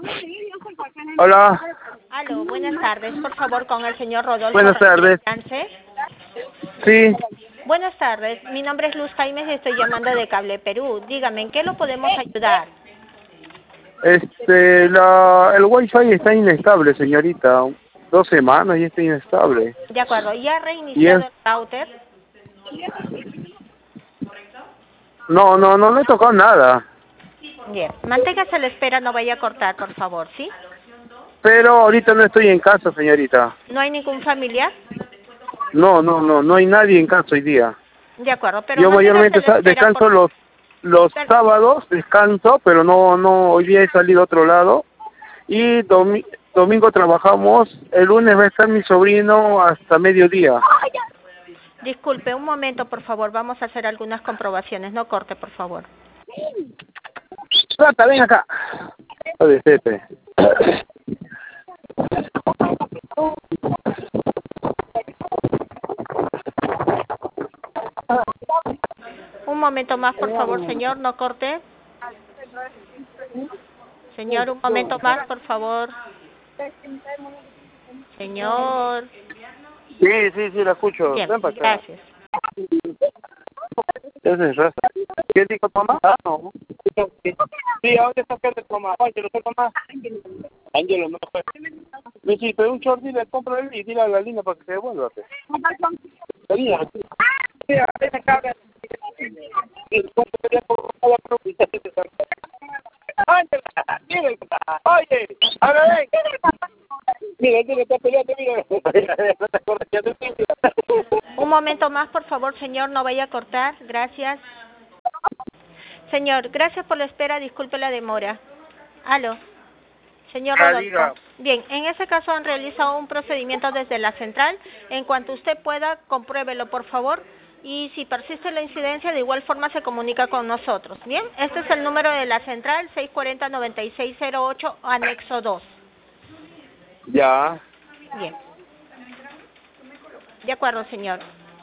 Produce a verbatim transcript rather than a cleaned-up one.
Hola. Aló, buenas tardes, por favor, con el señor Rodolfo. Buenas tardes. Ramírez. Sí. Buenas tardes, mi nombre es Luz Jaimes y estoy llamando de Cable Perú. Dígame, ¿en qué lo podemos ayudar? Este, la, el wifi está inestable, señorita. Dos semanas y está inestable. De acuerdo, ¿ya ha Y reiniciado es, el router? no, no, no, no he tocado nada. Bien, manténgase a la espera, no vaya a cortar, por favor, ¿sí? Pero ahorita no estoy en casa, señorita. ¿No hay ningún familiar? No, no, no, no hay nadie en casa hoy día. De acuerdo, pero Yo manténgase a mayormente la sa- espera, por descanso los los favor. sábados, descanso, pero no, no, hoy día he salido a otro lado. Y domi domingo trabajamos, el lunes va a estar mi sobrino hasta mediodía. Disculpe, un momento, por favor, vamos a hacer algunas comprobaciones, no corte, por favor. Plata, ven acá. Joder, Pepe. Un momento más, por favor, señor, no corte. Señor, un momento más, por favor. Señor. Sí, sí, sí, la escucho. Bien, Ven para acá. gracias. Esa es raza. ¿Qué dijo mamá? Ah, no. Sí, ¿a dónde está que tu mamá? Ángelo, ¿qué mamá? Ángelo, no fue. Me sí, pero un short y le compro él y dile a la línea para que se devuelva. Pues. La línea. Sí, a esa cabra. Ángela, mire, oye, a ver, ven. Mira, él está peleando, mira. No te acuerdas que ya te Un momento más, por favor, señor, no vaya a cortar. Gracias. Señor, gracias por la espera, disculpe la demora. Aló. Señor Ah, Rodolfo. diga. Bien, en ese caso han realizado un procedimiento desde la central. En cuanto usted pueda, compruébelo, por favor. Y si persiste la incidencia, de igual forma se comunica con nosotros. Bien, este es el número de la central, seis cuatro cero, nueve seis cero ocho, anexo dos. Ya. Bien. De acuerdo, señor.